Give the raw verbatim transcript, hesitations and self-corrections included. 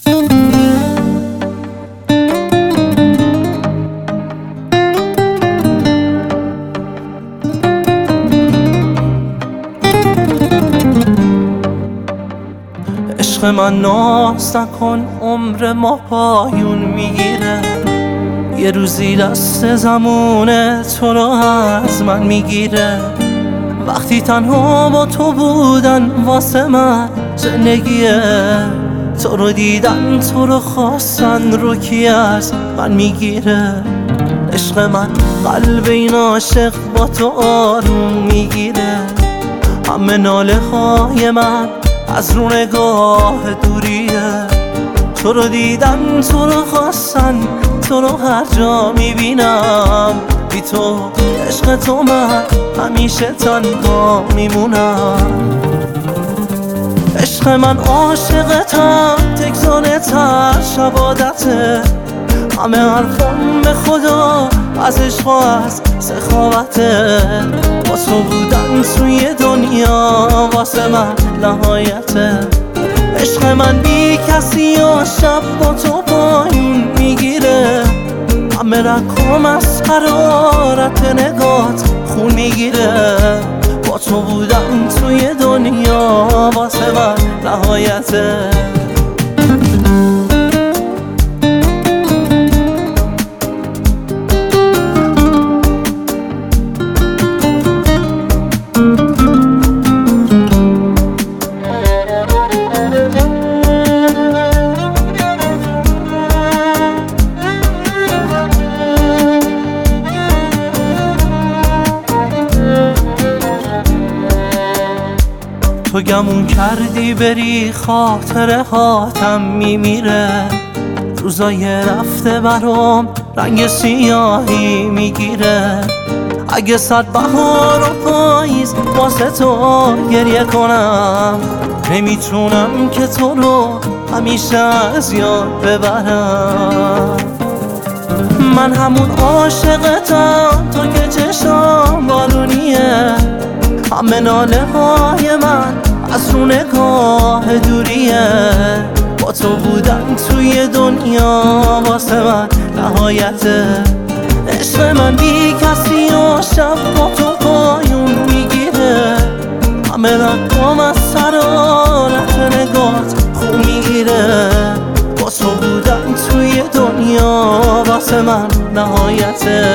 عشق من ناز نکن، عمر ما پایون میگیره. یه روزی دست زمونه تو رو از من میگیره. وقتی تنها با تو بودن واسه من زندگیه. تو رو دیدن، تو رو خواستن، رو کی از من میگیره. عشق من قلب این عاشق با تو آروم میگیره. همه ناله های من از رو نگاه دوریه. تو رو دیدن، تو رو خواستن، تو رو هر جا میبینم. بی تو عشق تو من همیشه تنها میمونم. عشق من عاشقتم، تکزانتر شبادته. همه حرفم به خدا از عشق و از سخاوته. با تو بودن توی دنیا واسه من نهایته. عشق من بی کسی و شب با تو پایون میگیره. همه رکام از حرارت نگات خون میگیره. با تو بودن توی دنیا واسه من نهایته. تو گمون کردی بری، خاطره هاتم میمیره. روزای رفته برام رنگ سیاهی میگیره. اگه صد بهار و پاییز واسه تو گریه کنم، نمیتونم که تو رو همیشه از یاد ببرم. من همون عاشقتم، تو که چشام بارونیه. همه ناله های من از رو نگاه دوریه. با تو بودن توی دنیا واسه من نهایته. عشق من بی کسی و شب با تو پایون میگیره. همه رقم از حرارت نگات خون میگیره. با تو بودن توی دنیا واسه من نهایته.